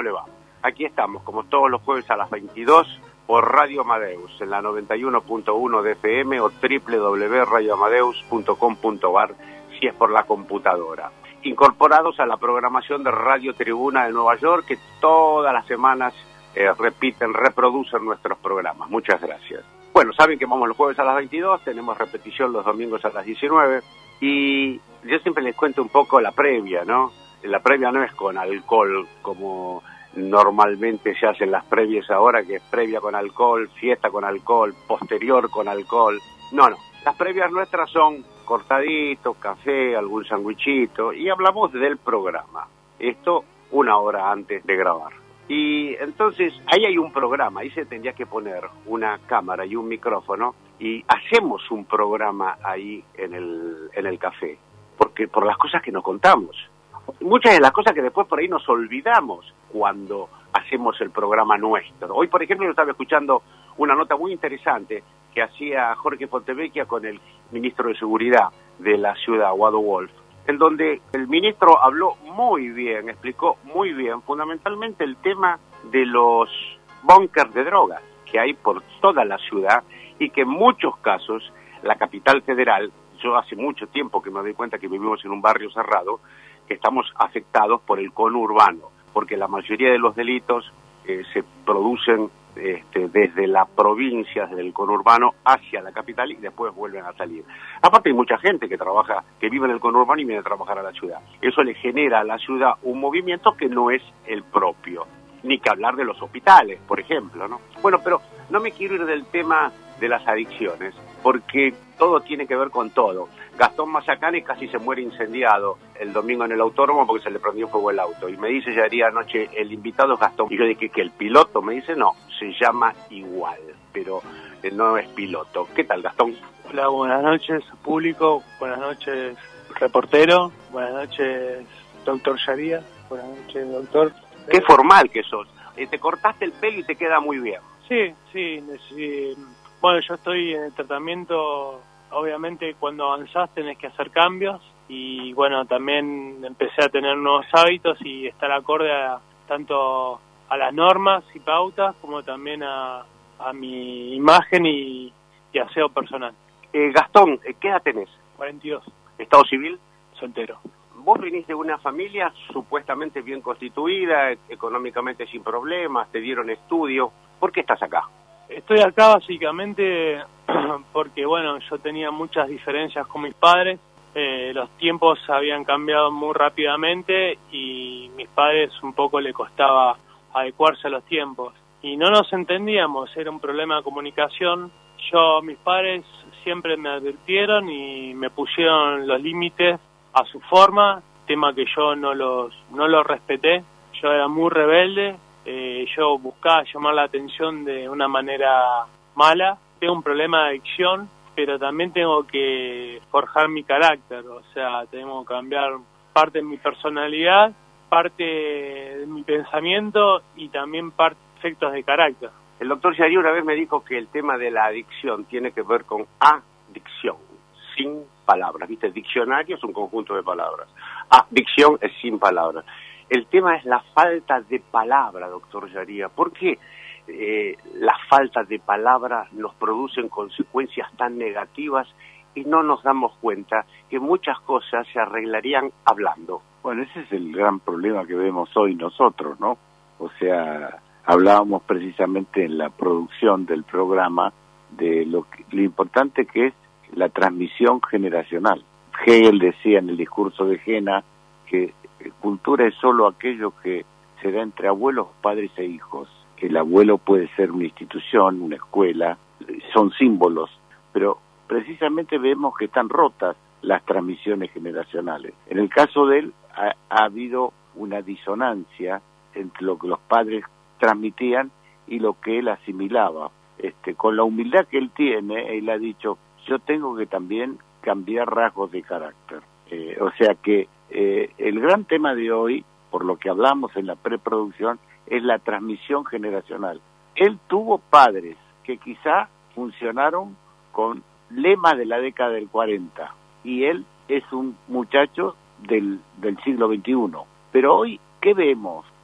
le va? Aquí estamos, como todos los jueves a las 22, por Radio Amadeus, en la 91.1 de FM o www.radioamadeus.com.ar, si es por la computadora. Incorporados a la programación de Radio Tribuna de Nueva York, que todas las semanas reproducen nuestros programas. Muchas gracias. Bueno, saben que vamos los jueves a las 22, tenemos repetición los domingos a las 19, y yo siempre les cuento un poco la previa, ¿no? La previa no es con alcohol, como normalmente se hacen las previas ahora, que es previa con alcohol, fiesta con alcohol, posterior con alcohol. No. Las previas nuestras son cortaditos, café, algún sandwichito, y hablamos del programa. Esto una hora antes de grabar. Y entonces, ahí hay un programa, ahí se tendría que poner una cámara y un micrófono, y hacemos un programa ahí en el café, porque por las cosas que nos contamos. Muchas de las cosas que después por ahí nos olvidamos cuando hacemos el programa nuestro. Hoy, por ejemplo, yo estaba escuchando una nota muy interesante que hacía Jorge Fontevecchia con el ministro de Seguridad de la ciudad, Guado Wolf, en donde el ministro habló muy bien, explicó muy bien, fundamentalmente el tema de los búnkers de drogas que hay por toda la ciudad y que en muchos casos la capital federal, yo hace mucho tiempo que me doy cuenta que vivimos en un barrio cerrado, que estamos afectados por el conurbano, porque la mayoría de los delitos se producen desde la provincia, desde el conurbano hacia la capital y después vuelven a salir. Aparte hay mucha gente que trabaja, que vive en el conurbano y viene a trabajar a la ciudad. Eso le genera a la ciudad un movimiento que no es el propio, ni que hablar de los hospitales, por ejemplo, ¿no? Bueno, pero no me quiero ir del tema de las adicciones, porque todo tiene que ver con todo. Gastón Mazacane casi se muere incendiado el domingo en el autódromo porque se le prendió fuego el auto. Y me dice ya día anoche, el invitado es Gastón. Y yo dije que el piloto, me dice, no, se llama igual, pero no es piloto. ¿Qué tal, Gastón? Hola, buenas noches, público. Buenas noches, reportero. Buenas noches, doctor Yaría. Buenas noches, doctor. Qué formal que sos. Te cortaste el pelo y te queda muy bien. Sí. Bueno, yo estoy en el tratamiento. Obviamente cuando avanzás tenés que hacer cambios y bueno, también empecé a tener nuevos hábitos y estar acorde tanto a las normas y pautas como también a mi imagen y aseo personal. Gastón, ¿qué edad tenés? 42. ¿Estado civil? Soltero. Vos vinís de una familia supuestamente bien constituida, económicamente sin problemas, te dieron estudio. ¿Por qué estás acá? Estoy acá básicamente porque, bueno, yo tenía muchas diferencias con mis padres. Los tiempos habían cambiado muy rápidamente y mis padres un poco le costaba adecuarse a los tiempos. Y no nos entendíamos, era un problema de comunicación. Mis padres siempre me advirtieron y me pusieron los límites a su forma, tema que yo no los respeté. Yo era muy rebelde. Yo buscaba llamar la atención de una manera mala. Tengo un problema de adicción, pero también tengo que forjar mi carácter, o sea, tengo que cambiar parte de mi personalidad, parte de mi pensamiento y también efectos de carácter. El doctor Yaría una vez me dijo que el tema de la adicción tiene que ver con adicción, sin palabras, ¿viste? Diccionario es un conjunto de palabras. Adicción es sin palabras. El tema es la falta de palabra, doctor Yaría. ¿Por qué la falta de palabras nos producen consecuencias tan negativas y no nos damos cuenta que muchas cosas se arreglarían hablando? Bueno, ese es el gran problema que vemos hoy nosotros, ¿no? O sea, hablábamos precisamente en la producción del programa de lo importante que es la transmisión generacional. Hegel decía en el discurso de Jena que cultura es solo aquello que se da entre abuelos, padres e hijos. El abuelo puede ser una institución, una escuela, son símbolos, pero precisamente vemos que están rotas las transmisiones generacionales. En el caso de él ha habido una disonancia entre lo que los padres transmitían y lo que él asimilaba. Con la humildad que él tiene, él ha dicho, yo tengo que también cambiar rasgos de carácter. O sea que el gran tema de hoy, por lo que hablamos en la preproducción, es la transmisión generacional. Él tuvo padres que quizá funcionaron con lemas de la década del 40 y él es un muchacho del siglo XXI. Pero hoy, ¿qué vemos?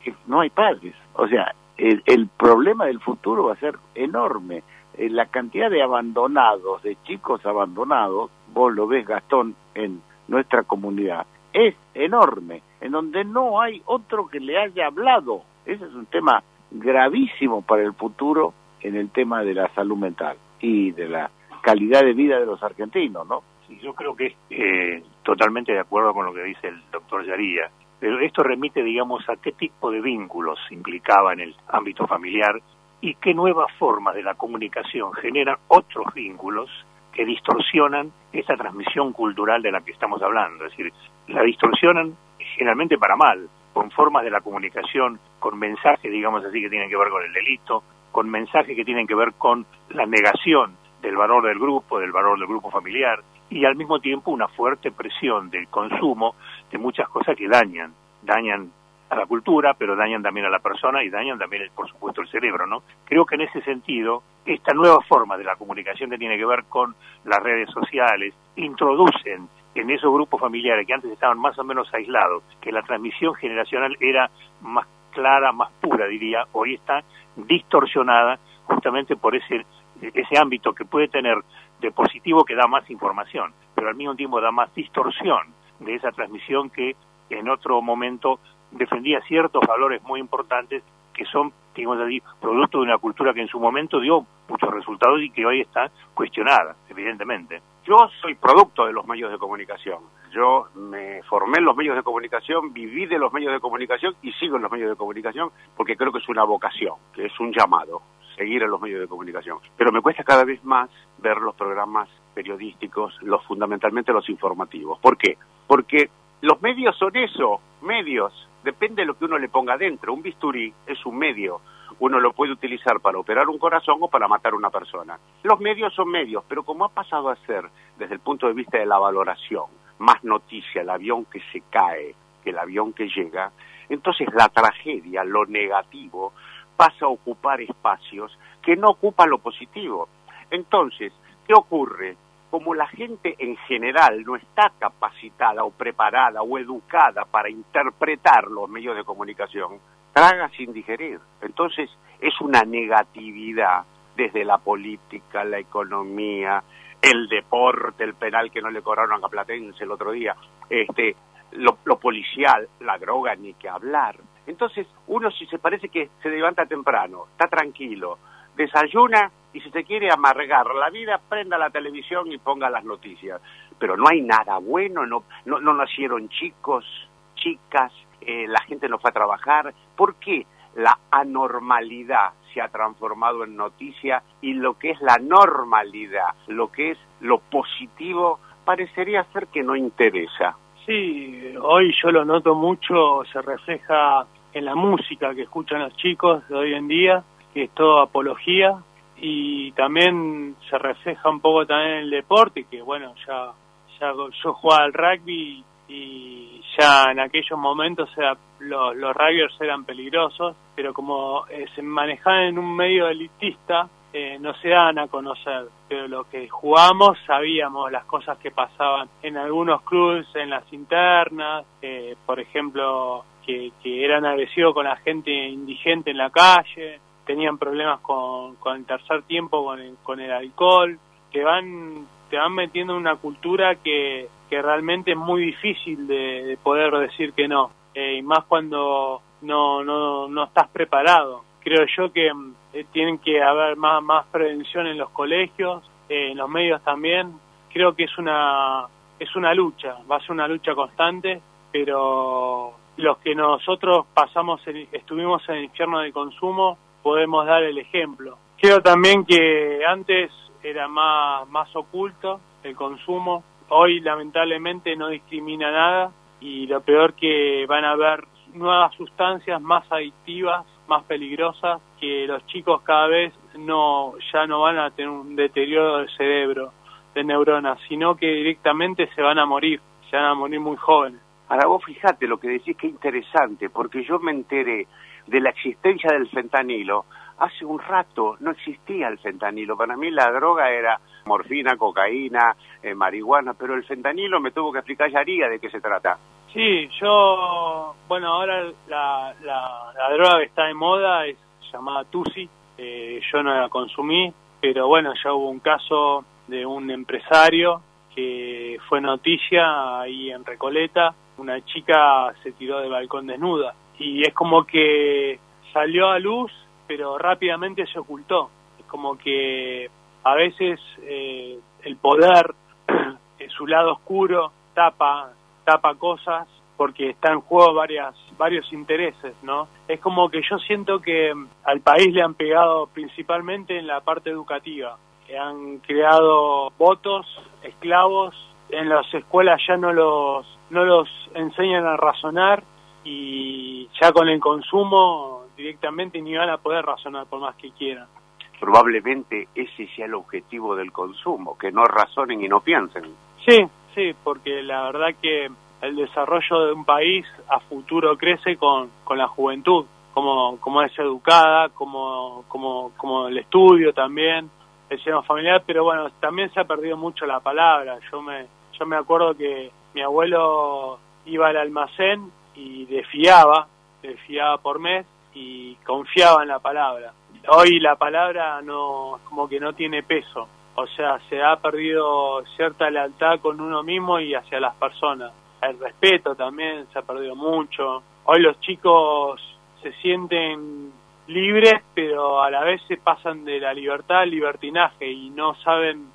no hay padres. O sea, el problema del futuro va a ser enorme. La cantidad de abandonados, de chicos abandonados, vos lo ves, Gastón, en nuestra comunidad, es enorme, en donde no hay otro que le haya hablado. Ese es un tema gravísimo para el futuro en el tema de la salud mental y de la calidad de vida de los argentinos, ¿no? Sí, yo creo que totalmente de acuerdo con lo que dice el doctor Yaría, pero esto remite, digamos, a qué tipo de vínculos implicaba en el ámbito familiar y qué nuevas formas de la comunicación generan otros vínculos que distorsionan esta transmisión cultural de la que estamos hablando. Es decir, la distorsionan generalmente para mal, con formas de la comunicación, con mensajes, digamos así, que tienen que ver con el delito, con mensajes que tienen que ver con la negación del valor del grupo familiar, y al mismo tiempo una fuerte presión del consumo de muchas cosas que dañan a la cultura, pero dañan también a la persona y dañan también, por supuesto, el cerebro, ¿no? Creo que en ese sentido, esta nueva forma de la comunicación que tiene que ver con las redes sociales, introducen en esos grupos familiares que antes estaban más o menos aislados, que la transmisión generacional era más clara, más pura, diría, hoy está distorsionada justamente por ese ámbito que puede tener de positivo, que da más información, pero al mismo tiempo da más distorsión de esa transmisión que en otro momento defendía ciertos valores muy importantes que son, digamos así, producto de una cultura que en su momento dio muchos resultados y que hoy está cuestionada, evidentemente. Yo soy producto de los medios de comunicación. Yo me formé en los medios de comunicación, viví de los medios de comunicación y sigo en los medios de comunicación porque creo que es una vocación, que es un llamado, seguir en los medios de comunicación. Pero me cuesta cada vez más ver los programas periodísticos, fundamentalmente los informativos. ¿Por qué? Porque los medios son eso, medios. Depende de lo que uno le ponga dentro. Un bisturí es un medio. Uno lo puede utilizar para operar un corazón o para matar a una persona. Los medios son medios, pero como ha pasado a ser, desde el punto de vista de la valoración, más noticia el avión que se cae que el avión que llega, entonces la tragedia, lo negativo, pasa a ocupar espacios que no ocupan lo positivo. Entonces, ¿qué ocurre? Como la gente en general no está capacitada o preparada o educada para interpretar los medios de comunicación, traga sin digerir. Entonces es una negatividad desde la política, la economía, el deporte, el penal que no le cobraron a Platense el otro día, lo policial, la droga, ni que hablar. Entonces uno, si se parece que se levanta temprano, está tranquilo, desayuna y si se quiere amargar la vida, prenda la televisión y ponga las noticias. Pero no hay nada bueno, no nacieron chicos, chicas, la gente no fue a trabajar. ¿Por qué la anormalidad se ha transformado en noticia y lo que es la normalidad, lo que es lo positivo, parecería ser que no interesa? Sí, hoy yo lo noto mucho, se refleja en la música que escuchan los chicos de hoy en día, que es todo apología, y también se refleja un poco también en el deporte, que bueno, ya yo jugaba al rugby y ya en aquellos momentos los rugbyers eran peligrosos, pero como se manejaban en un medio elitista, no se dan a conocer, pero lo que jugamos sabíamos las cosas que pasaban en algunos clubes, en las internas, por ejemplo, que eran agresivos con la gente indigente en la calle, tenían problemas con el tercer tiempo, con el alcohol, te van metiendo en una cultura que realmente es muy difícil de poder decir que no, y más cuando no estás preparado. Creo yo que tienen que haber más prevención en los colegios, en los medios también. Creo que es una lucha, va a ser una lucha constante, pero los que nosotros estuvimos en el infierno del consumo, podemos dar el ejemplo. Creo también que antes era más oculto el consumo, hoy lamentablemente no discrimina nada y lo peor que van a haber nuevas sustancias más adictivas, más peligrosas, que los chicos cada vez ya no van a tener un deterioro del cerebro, de neuronas, sino que directamente se van a morir muy jóvenes. Ahora vos fijate lo que decís, que interesante, porque yo me enteré de la existencia del fentanilo. Hace un rato no existía el fentanilo. Para mí la droga era morfina, cocaína, marihuana, pero el fentanilo me tuvo que explicar Yaría de qué se trata. Sí, bueno, ahora la droga que está de moda es llamada Tusi. Yo no la consumí, pero bueno, ya hubo un caso de un empresario que fue noticia ahí en Recoleta. Una chica se tiró del balcón desnuda y es como que salió a luz, pero rápidamente se ocultó. Es como que a veces el poder, su lado oscuro, tapa cosas porque está en juego varios intereses, ¿no? Es como que yo siento que al país le han pegado principalmente en la parte educativa. Han creado votos, esclavos, en las escuelas ya no los enseñan a razonar y ya con el consumo directamente ni van a poder razonar por más que quieran. Probablemente ese sea el objetivo del consumo, que no razonen y no piensen. Sí, porque la verdad que el desarrollo de un país a futuro crece con la juventud, como es educada, como el estudio también, el seno familiar, pero bueno, también se ha perdido mucho la palabra. Yo me acuerdo que mi abuelo iba al almacén y desfiaba por mes y confiaba en la palabra. Hoy la palabra como que no tiene peso. O sea, se ha perdido cierta lealtad con uno mismo y hacia las personas. El respeto también se ha perdido mucho. Hoy los chicos se sienten libres, pero a la vez se pasan de la libertad al libertinaje y no saben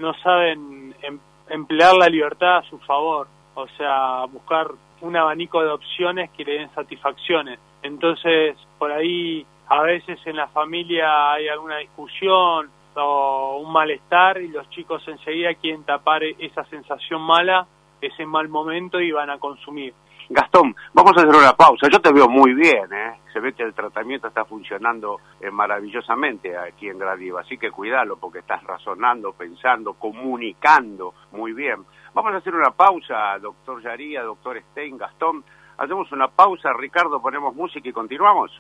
emplear la libertad a su favor. O sea, buscar un abanico de opciones que le den satisfacciones. Entonces, por ahí, a veces en la familia hay alguna discusión o un malestar y los chicos enseguida quieren tapar esa sensación mala, ese mal momento y van a consumir. Gastón, vamos a hacer una pausa. Yo te veo muy bien, ¿eh? Se ve que el tratamiento está funcionando maravillosamente aquí en Gradiva, así que cuídalo porque estás razonando, pensando, comunicando muy bien. Vamos a hacer una pausa, doctor Yaría, doctor Stein, Gastón. Hacemos una pausa, Ricardo, ponemos música y continuamos.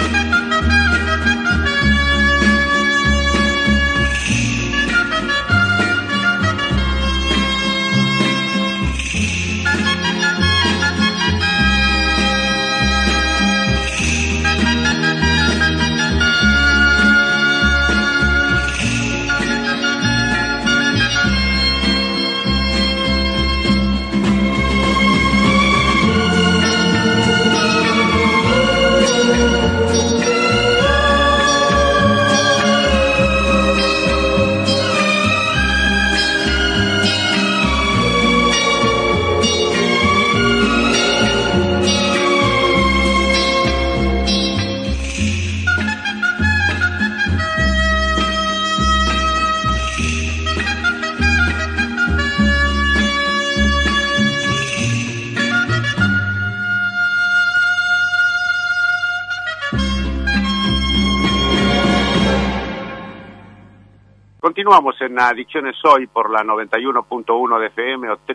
Continuamos en Adicciones Hoy por la 91.1 de FM o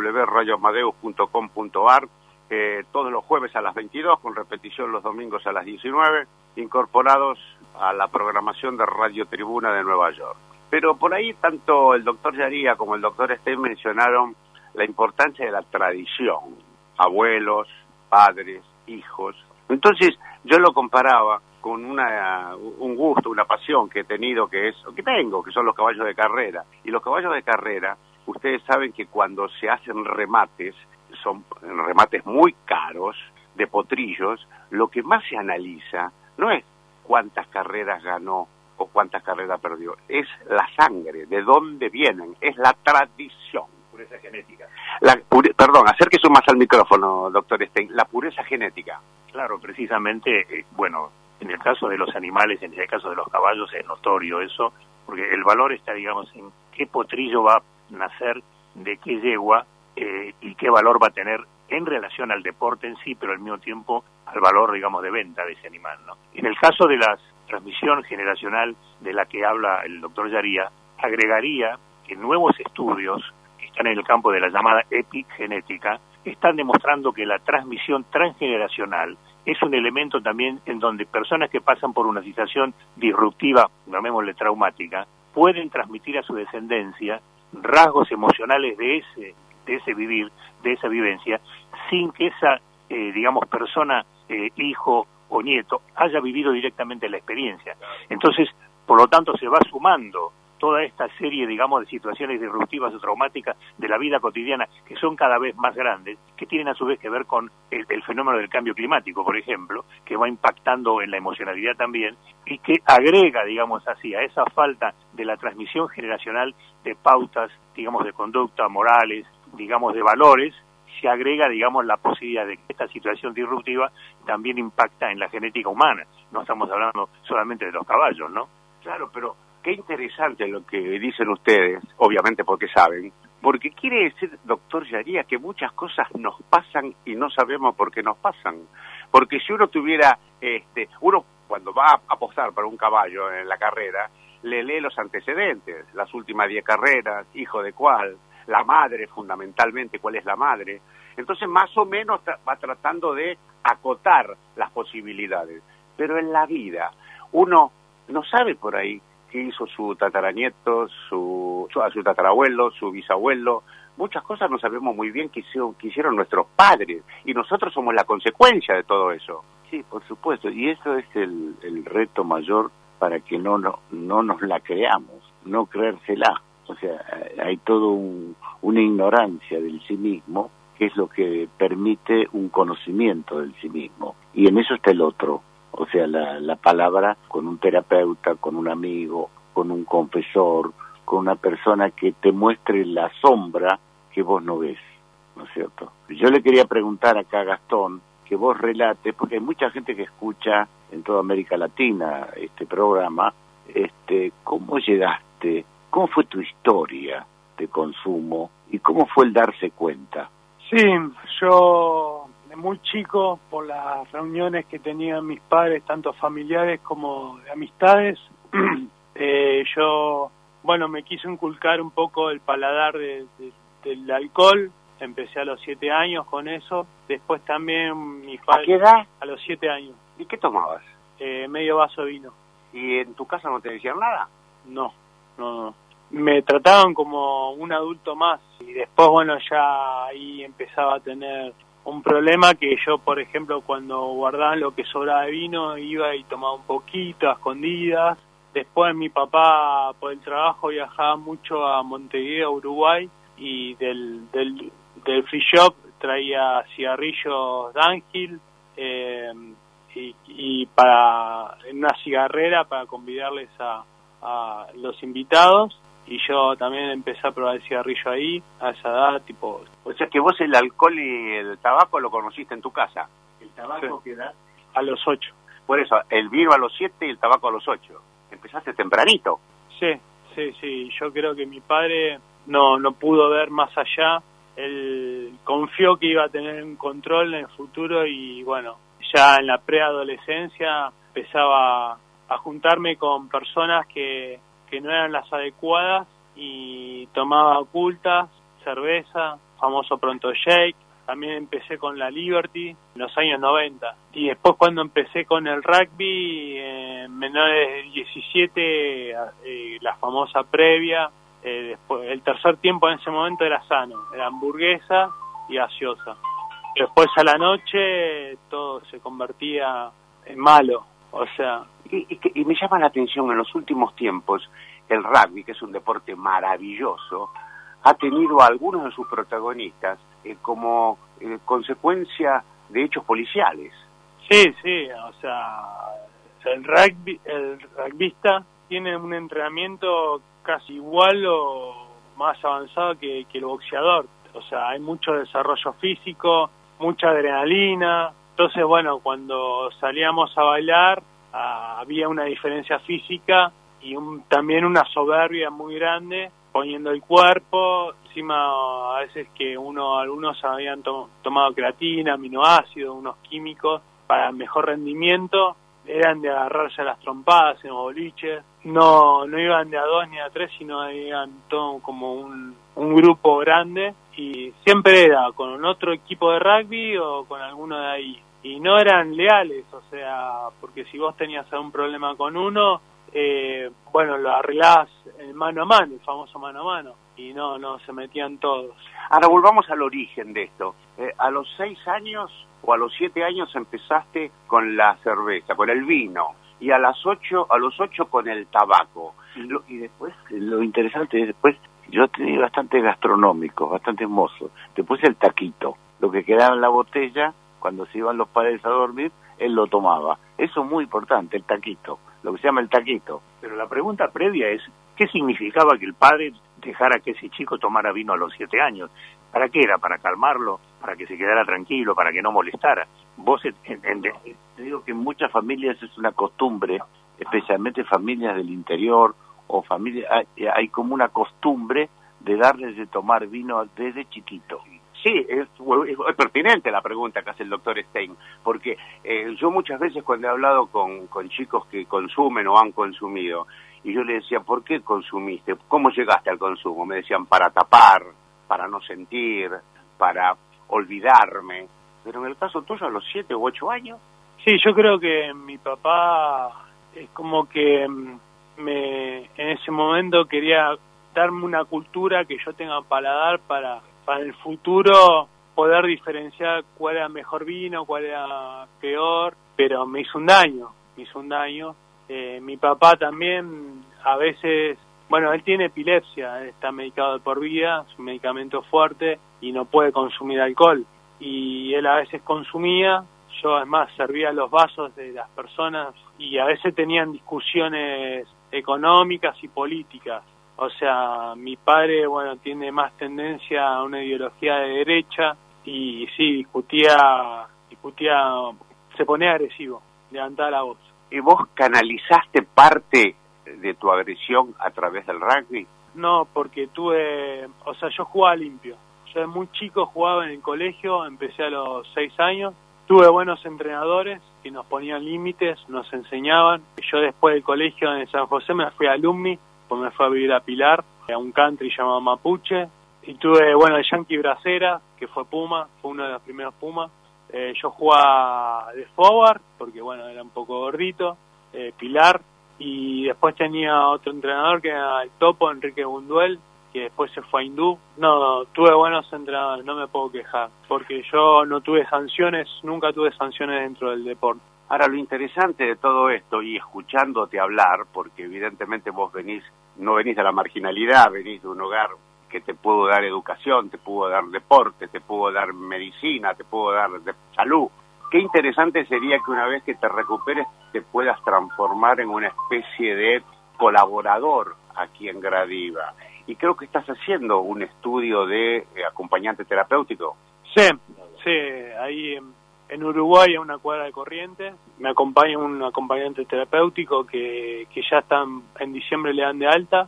www.radioamadeus.com.ar, todos los jueves a las 22, con repetición los domingos a las 19, incorporados a la programación de Radio Tribuna de Nueva York. Pero por ahí tanto el doctor Yaría como el doctor Stein mencionaron la importancia de la tradición, abuelos, padres, hijos. Entonces yo lo comparaba con un gusto, una pasión que he tenido, que son los caballos de carrera. Y los caballos de carrera, ustedes saben que cuando se hacen remates, son remates muy caros, de potrillos, lo que más se analiza no es cuántas carreras ganó o cuántas carreras perdió, es la sangre, de dónde vienen, es la tradición. Pureza genética. Perdón, acérquese más al micrófono, doctor Stein, la pureza genética. Claro, precisamente, en el caso de los animales, en el caso de los caballos, es notorio eso, porque el valor está, digamos, en qué potrillo va a nacer, de qué yegua, y qué valor va a tener en relación al deporte en sí, pero al mismo tiempo al valor, digamos, de venta de ese animal, ¿no? En el caso de la transmisión generacional de la que habla el doctor Yaría, agregaría que nuevos estudios que están en el campo de la llamada epigenética están demostrando que la transmisión transgeneracional es un elemento también en donde personas que pasan por una situación disruptiva, llamémosle traumática, pueden transmitir a su descendencia rasgos emocionales de ese vivir, de esa vivencia, sin que esa, persona, hijo o nieto, haya vivido directamente la experiencia. Entonces, por lo tanto, se va sumando toda esta serie, digamos, de situaciones disruptivas o traumáticas de la vida cotidiana, que son cada vez más grandes, que tienen a su vez que ver con el fenómeno del cambio climático, por ejemplo, que va impactando en la emocionalidad también, y que agrega, digamos así, a esa falta de la transmisión generacional de pautas, digamos, de conducta, morales, digamos, de valores, se agrega, digamos, la posibilidad de que esta situación disruptiva también impacta en la genética humana. No estamos hablando solamente de los caballos, ¿no? Claro, pero qué interesante lo que dicen ustedes, obviamente porque saben, porque quiere decir, doctor Yaría, que muchas cosas nos pasan y no sabemos por qué nos pasan. Porque si uno tuviera, uno cuando va a apostar para un caballo en la carrera, le lee los antecedentes, las últimas 10 carreras, hijo de cuál, la madre fundamentalmente, cuál es la madre. Entonces más o menos va tratando de acotar las posibilidades. Pero en la vida uno no sabe por ahí qué hizo su tataranieto, su tatarabuelo, su bisabuelo. Muchas cosas no sabemos muy bien qué hicieron nuestros padres, y nosotros somos la consecuencia de todo eso. Sí, por supuesto, y eso es el reto mayor para que no nos la creamos, no creérsela. O sea, hay todo una ignorancia del sí mismo, que es lo que permite un conocimiento del sí mismo, y en eso está el otro. O sea, la palabra con un terapeuta, con un amigo, con un confesor, con una persona que te muestre la sombra que vos no ves, ¿no es cierto? Yo le quería preguntar acá a Gastón que vos relates, porque hay mucha gente que escucha en toda América Latina este programa, ¿cómo llegaste? ¿Cómo fue tu historia de consumo? ¿Y cómo fue el darse cuenta? Sí, yo de muy chico, por las reuniones que tenían mis padres, tanto familiares como de amistades, yo, me quise inculcar un poco el paladar del alcohol. Empecé a los 7 años con eso. Después también mis padres... ¿A qué edad? A los 7 años. ¿Y qué tomabas? medio vaso de vino. ¿Y en tu casa no te decían nada? No. Me trataban como un adulto más y después, bueno, ya ahí empezaba a tener un problema que yo, por ejemplo, cuando guardaban lo que sobraba de vino, iba y tomaba un poquito a escondidas. Después mi papá, por el trabajo, viajaba mucho a Montevideo, Uruguay, y del free shop traía cigarrillos Dunhill y para en una cigarrera para convidarles a los invitados. Y yo también empecé a probar el cigarrillo ahí, a esa edad, tipo... O sea que vos el alcohol y el tabaco lo conociste en tu casa. ¿El tabaco qué edad? A los 8. Por eso, el vino a los 7 y el tabaco a los 8. Empezaste tempranito. Sí. Yo creo que mi padre no pudo ver más allá. Él confió que iba a tener un control en el futuro y, bueno, ya en la preadolescencia empezaba a juntarme con personas que no eran las adecuadas y tomaba ocultas, cerveza, famoso Pronto Shake. También empecé con la Liberty en los años 90. Y después cuando empecé con el rugby, menores de 17, la famosa previa. Después, el tercer tiempo en ese momento era sano, era hamburguesa y gaseosa. Después a la noche todo se convertía en malo, o sea... Y me llama la atención, en los últimos tiempos, el rugby, que es un deporte maravilloso, ha tenido a algunos de sus protagonistas como consecuencia de hechos policiales. Sí, o sea, el rugbyista tiene un entrenamiento casi igual o más avanzado que el boxeador. O sea, hay mucho desarrollo físico, mucha adrenalina. Entonces, bueno, cuando salíamos a bailar, había una diferencia física y también una soberbia muy grande, poniendo el cuerpo. Encima, a veces que algunos habían tomado creatina, aminoácidos, unos químicos para mejor rendimiento, eran de agarrarse a las trompadas en los boliches. No iban de a 2 ni a 3, sino iban todo como un grupo grande, y siempre era con otro equipo de rugby o con alguno de ahí. Y no eran leales, o sea, porque si vos tenías algún problema con uno, bueno, lo arreglabas mano a mano, el famoso mano a mano, y no se metían todos. Ahora volvamos al origen de esto. A los 6 años o a los 7 años empezaste con la cerveza, con el vino, y a los 8 con el tabaco. Y después, lo interesante es después, yo tenía bastante gastronómicos, bastante mozos. Después el taquito, lo que quedaba en la botella, cuando se iban los padres a dormir, él lo tomaba. Eso es muy importante, el taquito, lo que se llama el taquito. Pero la pregunta previa es, ¿qué significaba que el padre dejara que ese chico tomara vino a los 7 años? ¿Para qué era? ¿Para calmarlo? ¿Para que se quedara tranquilo? ¿Para que no molestara? Vos te digo que en muchas familias es una costumbre, especialmente familias del interior o familias, hay como una costumbre de darles de tomar vino desde chiquito. Sí, es pertinente la pregunta que hace el doctor Stein, porque yo muchas veces cuando he hablado con chicos que consumen o han consumido, y yo les decía, ¿por qué consumiste? ¿Cómo llegaste al consumo? Me decían, para tapar, para no sentir, para olvidarme. Pero en el caso tuyo, a los 7 u 8 años... Sí, yo creo que mi papá es como que en ese momento quería darme una cultura que yo tenga paladar para el futuro poder diferenciar cuál era mejor vino, cuál era peor, pero me hizo un daño. Mi papá también a veces, bueno, él tiene epilepsia, está medicado de por vida, es un medicamento fuerte y no puede consumir alcohol. Y él a veces consumía, yo además servía los vasos de las personas y a veces tenían discusiones económicas y políticas. O sea, mi padre, bueno, tiene más tendencia a una ideología de derecha y sí, discutía, se ponía agresivo, levantaba la voz. ¿Y vos canalizaste parte de tu agresión a través del rugby? No, porque yo jugaba limpio. Yo de muy chico jugaba en el colegio, empecé a los 6 años. Tuve buenos entrenadores que nos ponían límites, nos enseñaban. Yo después del colegio en San José me fui a Alumni, pues me fue a vivir a Pilar, a un country llamado Mapuche. Y tuve, el Yankee Bracera, que fue Puma, fue uno de los primeros Pumas. Yo jugaba de forward, porque bueno, era un poco gordito, pilar, y después tenía otro entrenador que era el Topo, Enrique Bunduel, que después se fue a Hindú. No, tuve buenos entrenadores, no me puedo quejar, porque yo no tuve sanciones, nunca tuve sanciones dentro del deporte. Ahora, lo interesante de todo esto, y escuchándote hablar, porque evidentemente vos no venís de la marginalidad, venís de un hogar que te pudo dar educación, te pudo dar deporte, te pudo dar medicina, te pudo dar salud. Qué interesante sería que una vez que te recuperes te puedas transformar en una especie de colaborador aquí en Gradiva. Y creo que estás haciendo un estudio de acompañante terapéutico. Sí, ahí en Uruguay, a una cuadra de Corrientes, me acompaña un acompañante terapéutico que ya en diciembre le dan de alta.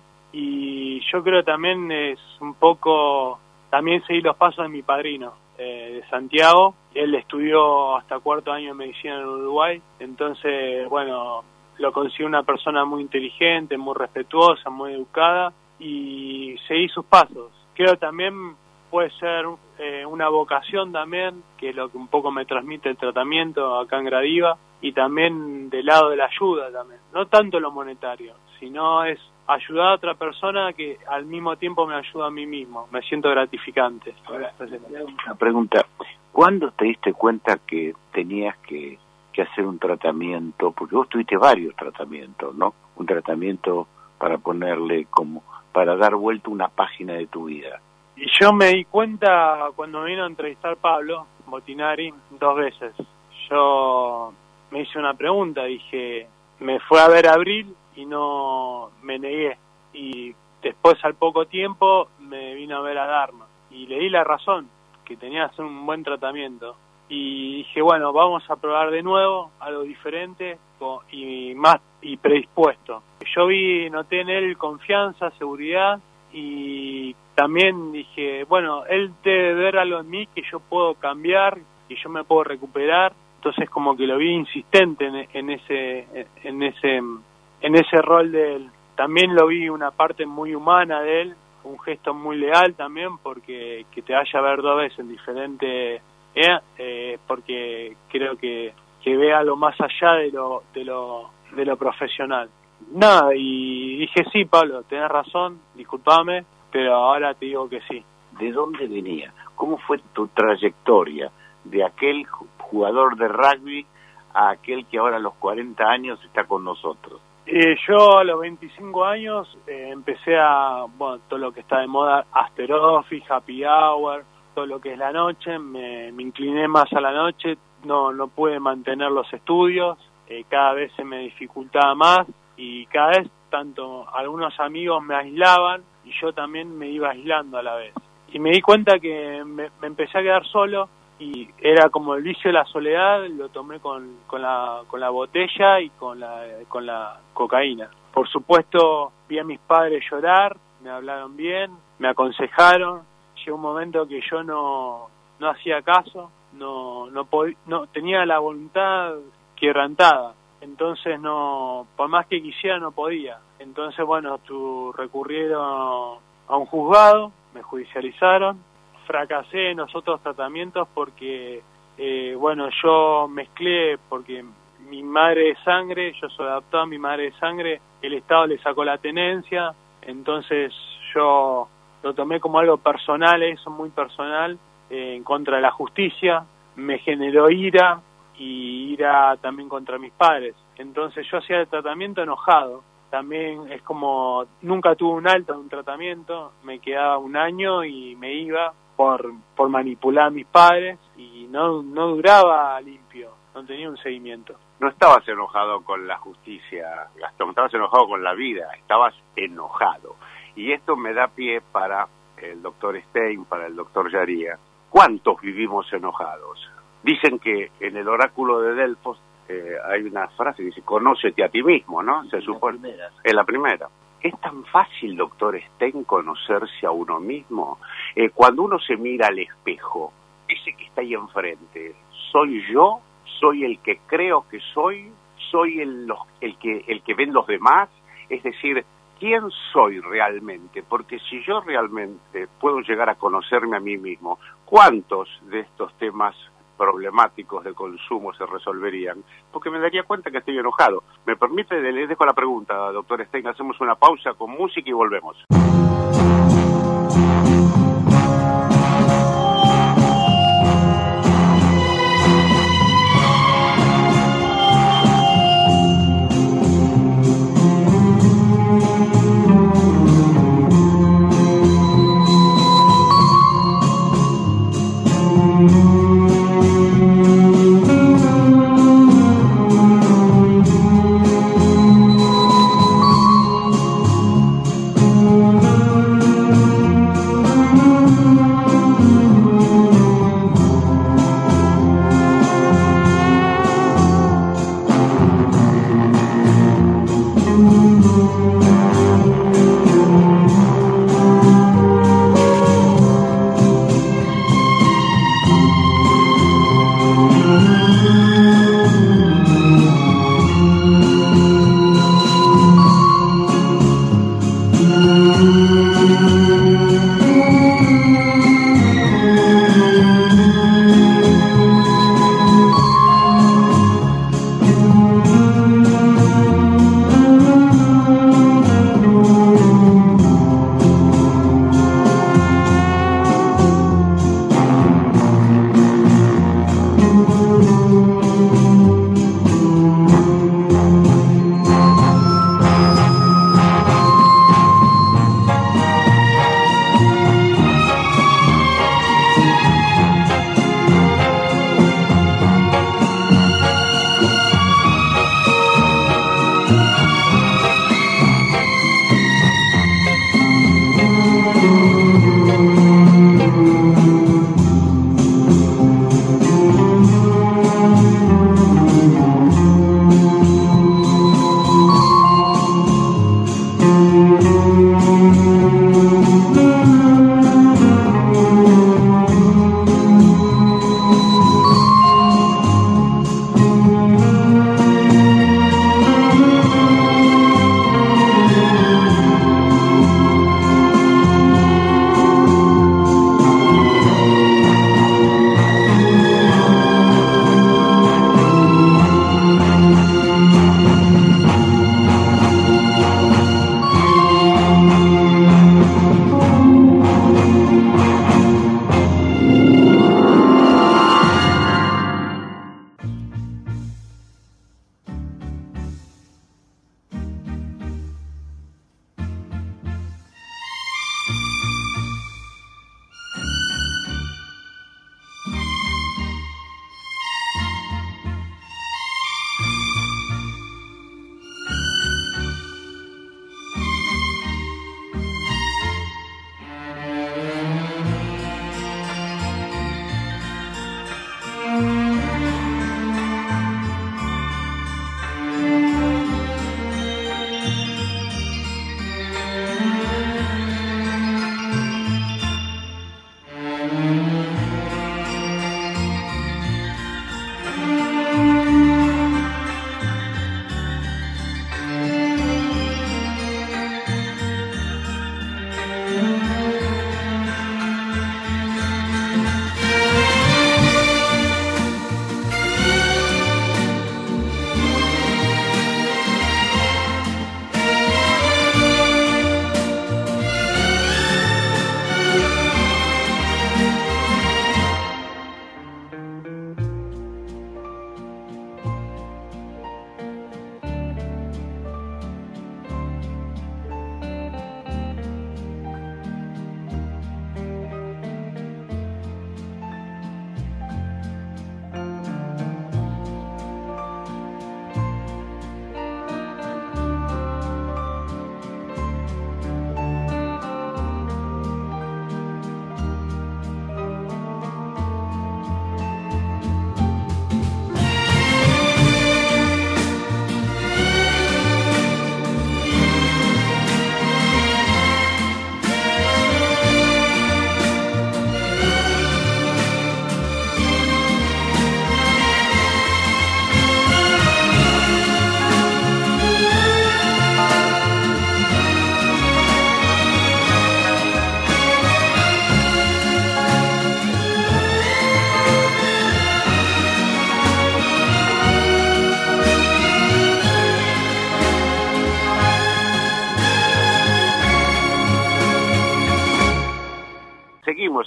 Y yo creo también es un poco, también seguir los pasos de mi padrino, de Santiago. Él estudió hasta 4º año de medicina en Uruguay, entonces, bueno, lo considero una persona muy inteligente, muy respetuosa, muy educada, y seguí sus pasos. Creo también puede ser una vocación también, que es lo que un poco me transmite el tratamiento acá en Gradiva, y también del lado de la ayuda también, no tanto lo monetario, sino es ayudar a otra persona que al mismo tiempo me ayuda a mí mismo. Me siento gratificante. Ahora, una pregunta. ¿Cuándo te diste cuenta que tenías que hacer un tratamiento? Porque vos tuviste varios tratamientos, ¿no? Un tratamiento para para dar vuelta una página de tu vida. Y yo me di cuenta cuando vino a entrevistar Pablo Botinari 2 veces. Yo me hice una pregunta, dije, me fue a ver Abril y no me negué, y después al poco tiempo me vino a ver a Dharma y le di la razón, que tenía que hacer un buen tratamiento, y dije, bueno, vamos a probar de nuevo algo diferente y predispuesto. Yo noté en él confianza, seguridad, y también dije, bueno, él debe ver algo en mí que yo puedo cambiar, que yo me puedo recuperar. Entonces como que lo vi insistente en ese rol de él. También lo vi una parte muy humana de él, un gesto muy leal también, porque que te vaya a ver 2 veces en diferente, porque creo que vea lo más allá de lo profesional. Nada, y dije, sí, Pablo, tenés razón, discúlpame, pero ahora te digo que sí. ¿De dónde venía? ¿Cómo fue tu trayectoria de aquel jugador de rugby a aquel que ahora a los 40 años está con nosotros? Yo a los 25 años empecé todo lo que está de moda, After Office, Happy Hour, todo lo que es la noche, me incliné más a la noche, no pude mantener los estudios, cada vez se me dificultaba más, y cada vez algunos amigos me aislaban y yo también me iba aislando a la vez. Y me di cuenta que me empecé a quedar solo, y era como el vicio de la soledad, lo tomé con la botella y con la cocaína. Por supuesto, vi a mis padres llorar, me hablaron bien, me aconsejaron. Llegó un momento que yo no hacía caso, no tenía la voluntad quebrantada. Entonces por más que quisiera no podía. Entonces bueno, recurrieron a un juzgado, me judicializaron, fracasé en los otros tratamientos porque yo mezclé, porque mi madre de sangre, yo soy adoptado a mi madre de sangre, el Estado le sacó la tenencia, entonces yo lo tomé como algo personal, eso muy personal, en contra de la justicia, me generó ira, y ira también contra mis padres. Entonces yo hacía el tratamiento enojado. También es como, nunca tuve un alta de un tratamiento, me quedaba 1 año y me iba por manipular a mis padres, y no duraba limpio, no tenía un seguimiento. No estabas enojado con la justicia, Gastón, estabas enojado con la vida, estabas enojado. Y esto me da pie para el doctor Stein, para el doctor Yaría. ¿Cuántos vivimos enojados? Dicen que en el oráculo de Delfos hay una frase que dice, conócete a ti mismo, ¿no? Se supone. Es la primera. ¿Es tan fácil, doctor Stein, conocerse a uno mismo? Cuando uno se mira al espejo, ese que está ahí enfrente, ¿soy yo? ¿Soy el que creo que soy? ¿Soy el que ven los demás? Es decir, ¿quién soy realmente? Porque si yo realmente puedo llegar a conocerme a mí mismo, ¿cuántos de estos temas problemáticos de consumo se resolverían, porque me daría cuenta que estoy enojado. ¿Me permite? Les dejo la pregunta, doctor Stein, hacemos una pausa con música y volvemos.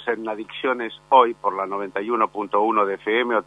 Estamos en Adicciones Hoy por la 91.1 de FM o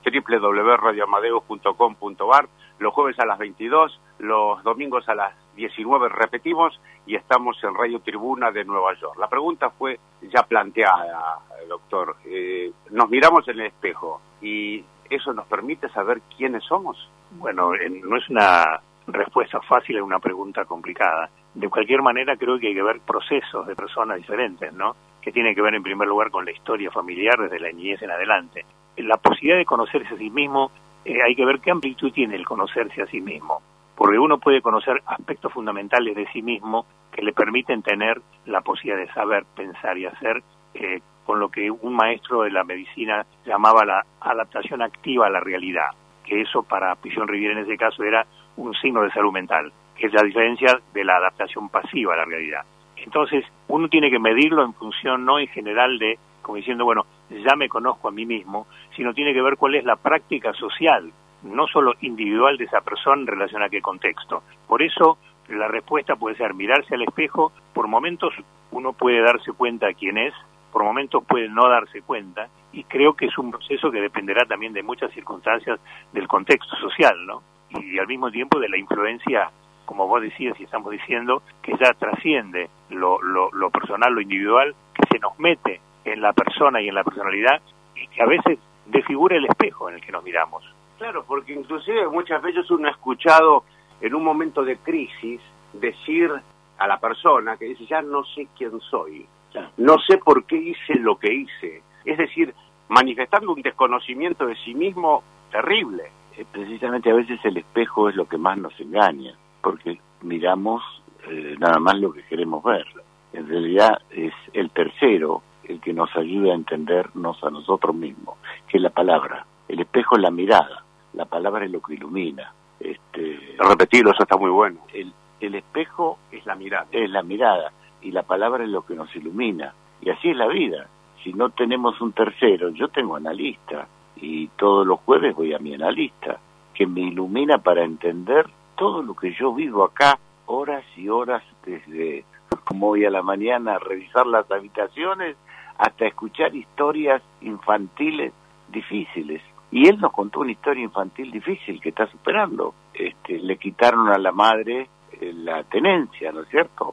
www.radioamadeus.com.ar, los jueves a las 22, los domingos a las 19 repetimos y estamos en Radio Tribuna de Nueva York. La pregunta fue ya planteada, doctor. Nos miramos en el espejo y ¿eso nos permite saber quiénes somos? Bueno, no es una respuesta fácil a una pregunta complicada. De cualquier manera, creo que hay que ver procesos de personas diferentes, ¿no? Que tienen que ver en primer lugar con la historia familiar desde la niñez en adelante. La posibilidad de conocerse a sí mismo, hay que ver qué amplitud tiene el conocerse a sí mismo. Porque uno puede conocer aspectos fundamentales de sí mismo que le permiten tener la posibilidad de saber, pensar y hacer, con lo que un maestro de la medicina llamaba la adaptación activa a la realidad, que eso para Pichon-Rivière en ese caso era un signo de salud mental, que es la diferencia de la adaptación pasiva a la realidad. Entonces, uno tiene que medirlo en función, no en general de, como diciendo, bueno, ya me conozco a mí mismo, sino tiene que ver cuál es la práctica social, no solo individual de esa persona en relación a qué contexto. Por eso, la respuesta puede ser mirarse al espejo. Por momentos uno puede darse cuenta de quién es, por momentos puede no darse cuenta, y creo que es un proceso que dependerá también de muchas circunstancias del contexto social, ¿no? Y al mismo tiempo de la influencia, como vos decías y estamos diciendo, que ya trasciende lo personal, lo individual, que se nos mete en la persona y en la personalidad, y que a veces desfigura el espejo en el que nos miramos. Claro, porque inclusive muchas veces uno ha escuchado en un momento de crisis decir a la persona que dice, ya no sé quién soy, no sé por qué hice lo que hice. Es decir, manifestando un desconocimiento de sí mismo terrible. Precisamente a veces el espejo es lo que más nos engaña, porque miramos nada más lo que queremos ver. En realidad es el tercero el que nos ayuda a entendernos a nosotros mismos, que es la palabra. El espejo es la mirada, la palabra es lo que ilumina. Repetirlo, eso está muy bueno. El espejo es la mirada. Es la mirada y la palabra es lo que nos ilumina. Y así es la vida. Si no tenemos un tercero, yo tengo analista y todos los jueves voy a mi analista, que me ilumina para entender todo lo que yo vivo acá, horas y horas, desde como hoy a la mañana a revisar las habitaciones hasta escuchar historias infantiles difíciles. Y él nos contó una historia infantil difícil que está superando. Le quitaron a la madre la tenencia, ¿no es cierto?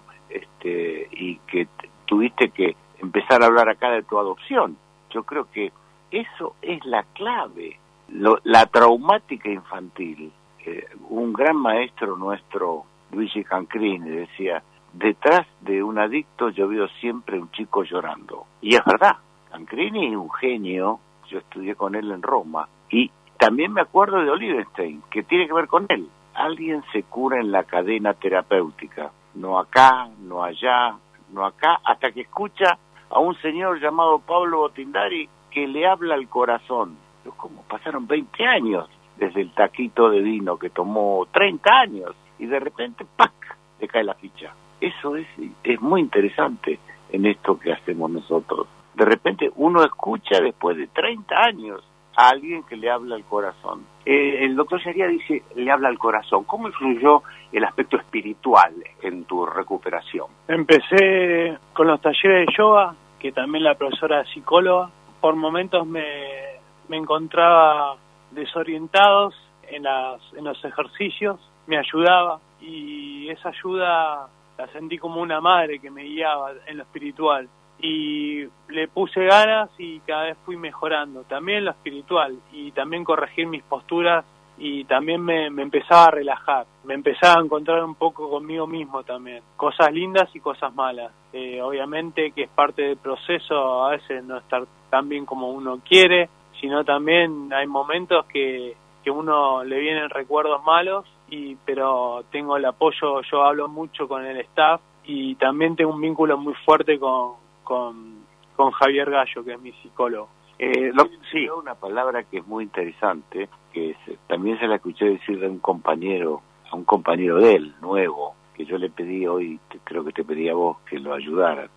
Y que tuviste que empezar a hablar acá de tu adopción. Yo creo que eso es la clave, la traumática infantil. Un gran maestro nuestro, Luigi Cancrini, decía, detrás de un adicto yo veo siempre un chico llorando. Y es verdad, Cancrini es un genio, yo estudié con él en Roma, y también me acuerdo de Olivenstein, que tiene que ver con él. Alguien se cura en la cadena terapéutica, no acá, no allá, no acá, hasta que escucha a un señor llamado Pablo Botindari que le habla al corazón. Como pasaron 20 años desde el taquito de vino que tomó, 30 años, y de repente, ¡pac!, le cae la ficha. Eso es muy interesante en esto que hacemos nosotros. De repente uno escucha después de 30 años a alguien que le habla al corazón. El doctor Sharia dice, le habla al corazón. ¿Cómo influyó el aspecto espiritual en tu recuperación? Empecé con los talleres de yoga, que también la profesora es psicóloga. Por momentos me encontraba desorientados en los ejercicios, me ayudaba, y esa ayuda la sentí como una madre que me guiaba en lo espiritual. Y le puse ganas y cada vez fui mejorando, también en lo espiritual, y también corregir mis posturas, y también me empezaba a relajar, me empezaba a encontrar un poco conmigo mismo también, cosas lindas y cosas malas. Obviamente que es parte del proceso a veces no estar tan bien como uno quiere, sino también hay momentos que uno le vienen recuerdos malos, pero tengo el apoyo, yo hablo mucho con el staff y también tengo un vínculo muy fuerte con Javier Gallo, que es mi psicólogo. Sí, una palabra que es muy interesante, que también se la escuché decir de a un compañero de él, nuevo, que yo le pedí hoy, creo que te pedí a vos que lo ayudaras,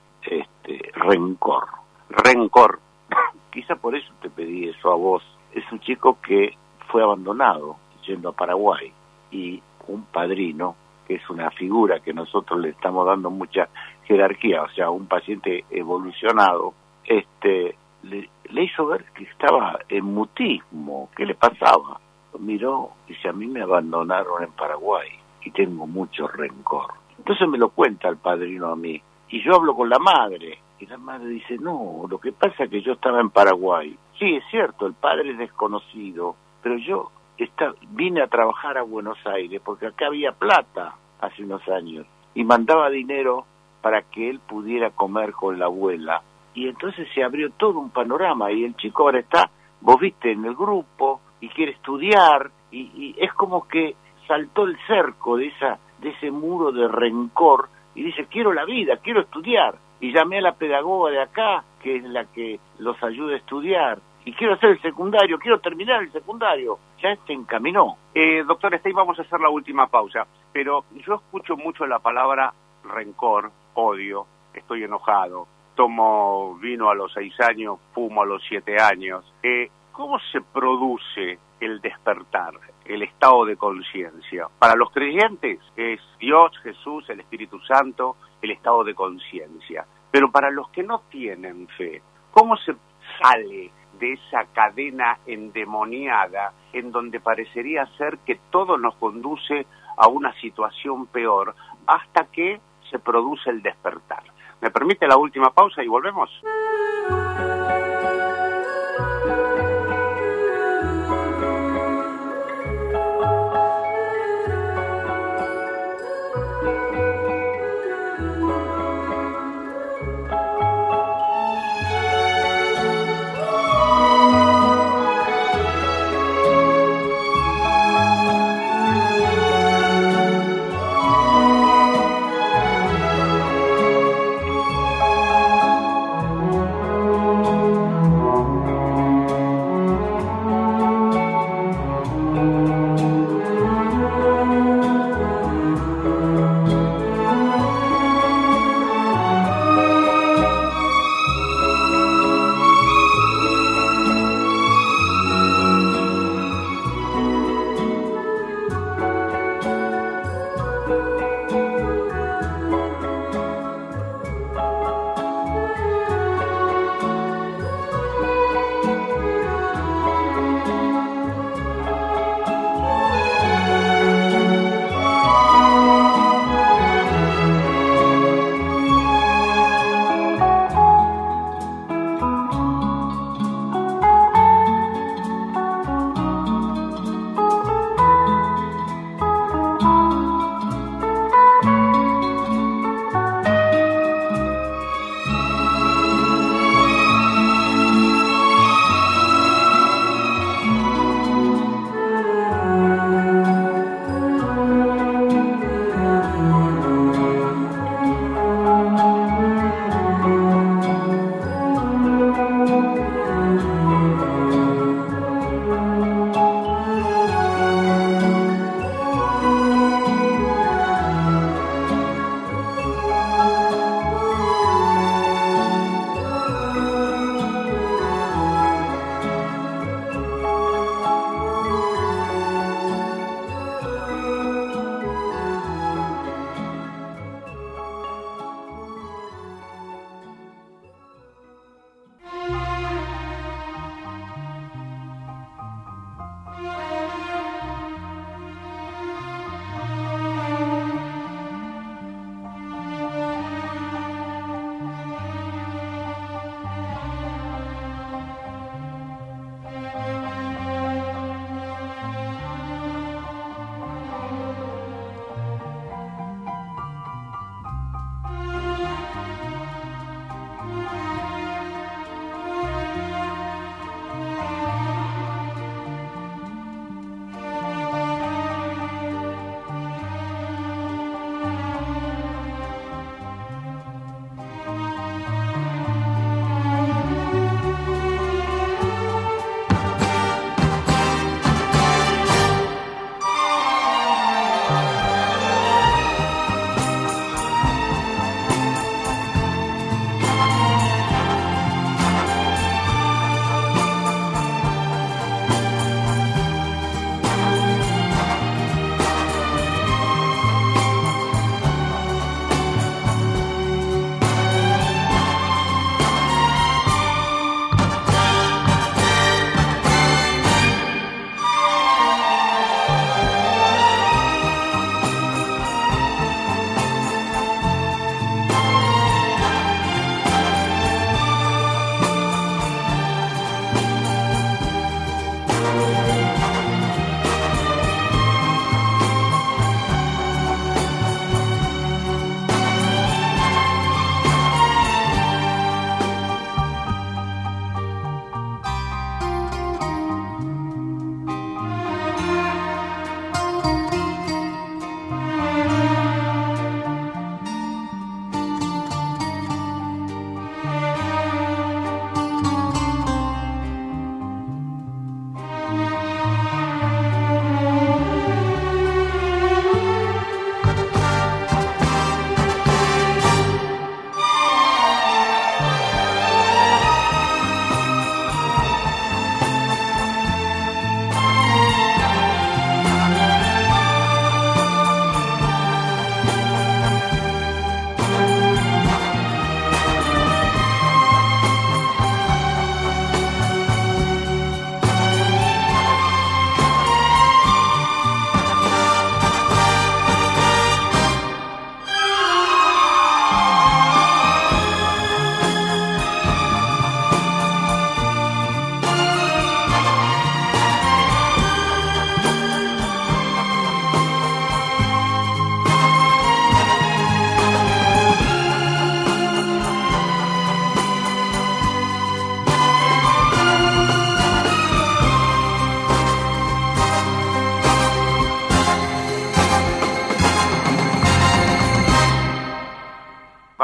rencor. Rencor. Quizá por eso te pedí eso a vos. Es un chico que fue abandonado yendo a Paraguay, y un padrino, que es una figura que nosotros le estamos dando mucha jerarquía, o sea, un paciente evolucionado, le hizo ver que estaba en mutismo. ¿Qué le pasaba? Miró y dice, a mí me abandonaron en Paraguay y tengo mucho rencor. Entonces me lo cuenta el padrino a mí, y yo hablo con la madre, y la madre dice, no, lo que pasa es que yo estaba en Paraguay. Sí, es cierto, el padre es desconocido, pero yo vine a trabajar a Buenos Aires porque acá había plata hace unos años, y mandaba dinero para que él pudiera comer con la abuela, y entonces se abrió todo un panorama, y el chico ahora está, vos viste, en el grupo, y quiere estudiar, y es como que saltó el cerco de ese muro de rencor, y dice, quiero la vida, quiero estudiar, y llamé a la pedagoga de acá, que es la que los ayuda a estudiar, y quiero hacer el secundario, quiero terminar el secundario, ya se encaminó. Doctor Estey, vamos a hacer la última pausa, pero yo escucho mucho la palabra rencor, odio, estoy enojado, tomo vino a los 6 años, fumo a los 7 años. ¿Cómo se produce el despertar, el estado de conciencia? Para los creyentes es Dios, Jesús, el Espíritu Santo, el estado de conciencia. Pero para los que no tienen fe, ¿cómo se sale de esa cadena endemoniada en donde parecería ser que todo nos conduce a una situación peor hasta que se produce el despertar? ¿Me permite la última pausa y volvemos?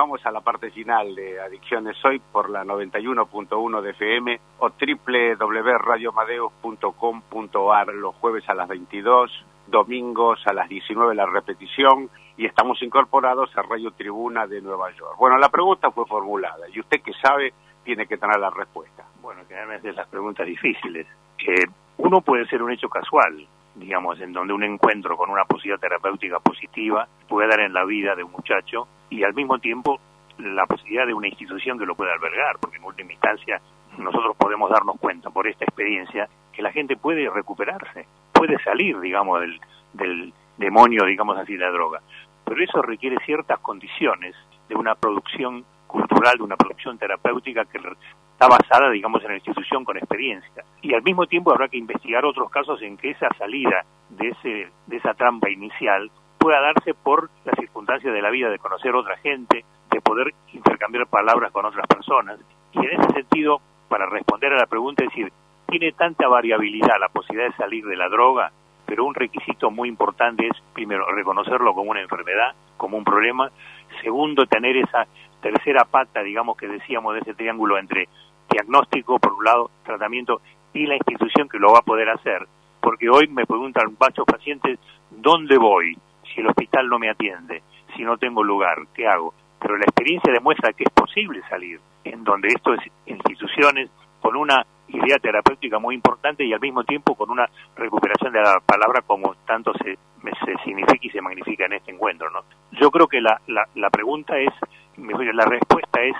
vamos a la parte final de Adicciones Hoy por la 91.1 de FM o www.radioamadeus.com.ar los jueves a las 22, domingos a las 19 la repetición, y estamos incorporados a Radio Tribuna de Nueva York. Bueno, la pregunta fue formulada y usted que sabe tiene que tener la respuesta. Bueno, generalmente las preguntas difíciles. Uno puede ser un hecho casual, digamos, en donde un encuentro con una posibilidad terapéutica positiva puede dar en la vida de un muchacho y al mismo tiempo la posibilidad de una institución que lo pueda albergar, porque en última instancia nosotros podemos darnos cuenta por esta experiencia que la gente puede recuperarse, puede salir, digamos, del demonio, digamos así, de la droga. Pero eso requiere ciertas condiciones de una producción cultural, de una producción terapéutica que está basada, digamos, en la institución con experiencia. Y al mismo tiempo habrá que investigar otros casos en que esa salida de esa trampa inicial pueda darse por las circunstancias de la vida, de conocer otra gente, de poder intercambiar palabras con otras personas. Y en ese sentido, para responder a la pregunta, es decir, tiene tanta variabilidad la posibilidad de salir de la droga, pero un requisito muy importante es, primero, reconocerlo como una enfermedad, como un problema. Segundo, tener esa tercera pata, digamos, que decíamos, de ese triángulo entre diagnóstico, por un lado, tratamiento y la institución que lo va a poder hacer. Porque hoy me preguntan muchos pacientes, ¿dónde voy? Si el hospital no me atiende, si no tengo lugar, ¿qué hago? Pero la experiencia demuestra que es posible salir, en donde esto es instituciones con una idea terapéutica muy importante y al mismo tiempo con una recuperación de la palabra como tanto se significa y se magnifica en este encuentro, ¿no? Yo creo que la pregunta es, la respuesta es,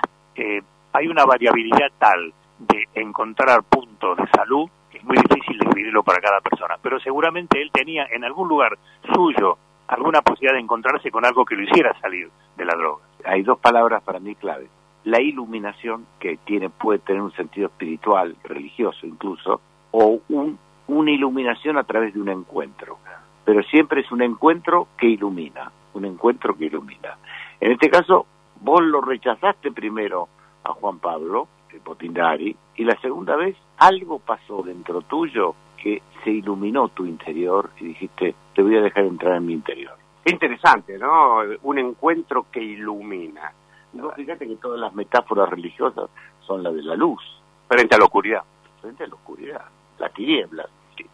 hay una variabilidad tal de encontrar puntos de salud que es muy difícil definirlo para cada persona, pero seguramente él tenía en algún lugar suyo alguna posibilidad de encontrarse con algo que lo hiciera salir de la droga. Hay dos palabras para mí clave. La iluminación, que puede tener un sentido espiritual, religioso incluso, o una iluminación a través de un encuentro. Pero siempre es un encuentro que ilumina, un encuentro que ilumina. En este caso, vos lo rechazaste primero a Juan Pablo Botindari, y la segunda vez algo pasó dentro tuyo que se iluminó tu interior y dijiste, te voy a dejar entrar en mi interior. Qué interesante, ¿no? Un encuentro que ilumina. No, fíjate que todas las metáforas religiosas son las de la luz. Frente a la oscuridad. Frente a la oscuridad, la tiniebla.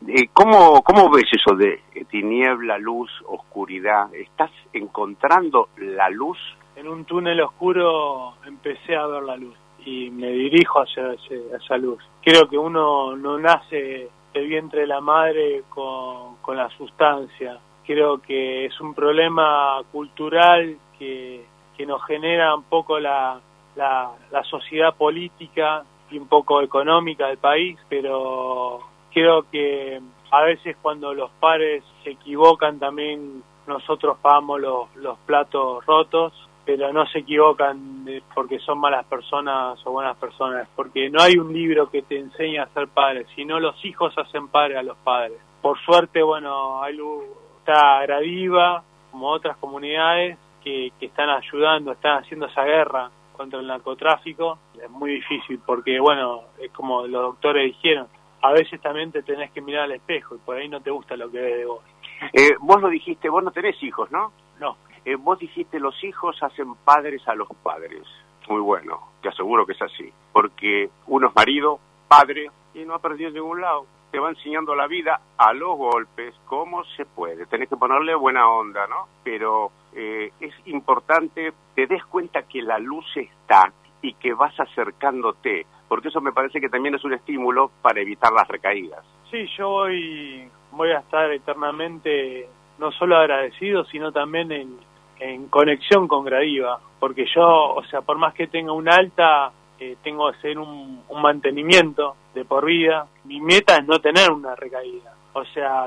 ¿Cómo ves eso de tiniebla, luz, oscuridad? ¿Estás encontrando la luz? En un túnel oscuro empecé a ver la luz y me dirijo hacia esa luz. Creo que uno no nace del vientre de la madre con la sustancia. Creo que es un problema cultural que nos genera un poco la sociedad política y un poco económica del país, pero creo que a veces cuando los padres se equivocan también nosotros pagamos los platos rotos, pero no se equivocan porque son malas personas o buenas personas, porque no hay un libro que te enseñe a ser padre, sino los hijos hacen padre a los padres. Por suerte, bueno, está Gradiva, como otras comunidades, que están ayudando, están haciendo esa guerra contra el narcotráfico. Es muy difícil porque, bueno, es como los doctores dijeron, a veces también te tenés que mirar al espejo y por ahí no te gusta lo que ves de vos. Vos lo dijiste, vos no tenés hijos, ¿no? No. Vos dijiste, los hijos hacen padres a los padres. Muy bueno, te aseguro que es así. Porque uno es marido, padre, y no ha perdido en ningún lado. Te va enseñando la vida a los golpes, cómo se puede. Tenés que ponerle buena onda, ¿no? Pero es importante te des cuenta que la luz está y que vas acercándote, porque eso me parece que también es un estímulo para evitar las recaídas. Sí, yo voy a estar eternamente no solo agradecido, sino también en conexión con Gradiva, porque yo, o sea, por más que tenga un alta, tengo que hacer un mantenimiento de por vida. Mi meta es no tener una recaída, o sea,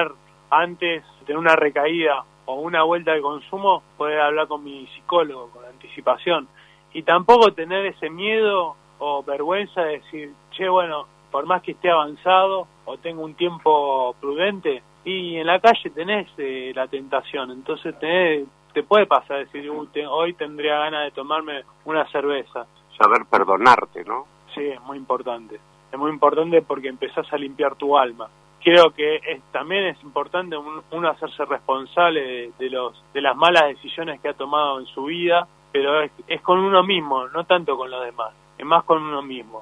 antes de tener una recaída o una vuelta de consumo, poder hablar con mi psicólogo con anticipación, y tampoco tener ese miedo o vergüenza de decir, che, bueno, por más que esté avanzado o tenga un tiempo prudente, y en la calle tenés la tentación, entonces te puede pasar decir, hoy tendría ganas de tomarme una cerveza. Saber perdonarte, ¿no? Sí, es muy importante. Es muy importante porque empezás a limpiar tu alma. Creo que también es importante uno hacerse responsable de las malas decisiones que ha tomado en su vida pero es con uno mismo, no tanto con los demás, es más con uno mismo.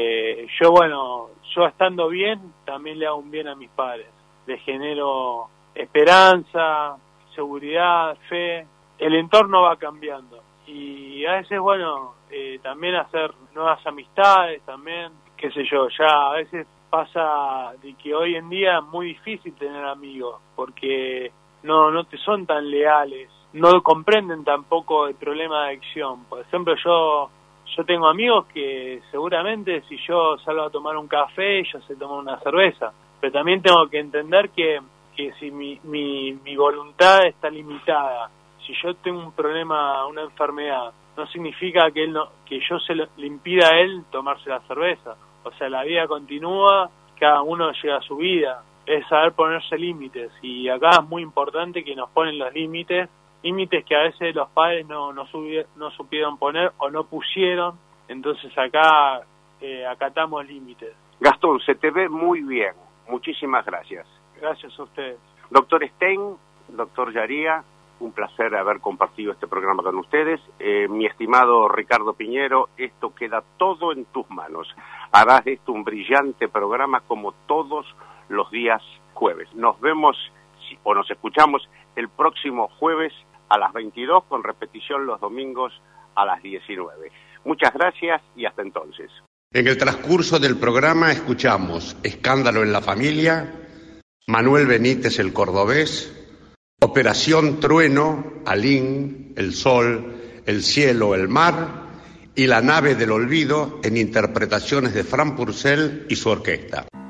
Yo estando bien, también le hago un bien a mis padres, les genero esperanza, seguridad, fe, el entorno va cambiando y a veces, también hacer nuevas amistades también, qué sé yo, ya a veces pasa de que hoy en día es muy difícil tener amigos porque no te son tan leales, no comprenden tampoco el problema de adicción. Por ejemplo, yo tengo amigos que seguramente si yo salgo a tomar un café, ellos se toman una cerveza, pero también tengo que entender que si mi voluntad está limitada, si yo tengo un problema, una enfermedad, no significa que yo le impida a él tomarse la cerveza. O sea, la vida continúa, cada uno llega a su vida, es saber ponerse límites, y acá es muy importante que nos ponen los límites que a veces los padres no supieron poner o no pusieron, entonces acá acatamos límites. Gastón, se te ve muy bien, muchísimas gracias. Gracias a ustedes. Doctor Stein, doctor Yaría, un placer haber compartido este programa con ustedes. Mi estimado Ricardo Piñero, esto queda todo en tus manos. Harás de esto un brillante programa como todos los días jueves. Nos vemos o nos escuchamos el próximo jueves a las 22, con repetición los domingos a las 19. Muchas gracias y hasta entonces. En el transcurso del programa escuchamos Escándalo en la Familia, Manuel Benítez el Cordobés, Operación Trueno, Alín, El Sol, El Cielo, El Mar y La Nave del Olvido en interpretaciones de Fran Purcell y su orquesta.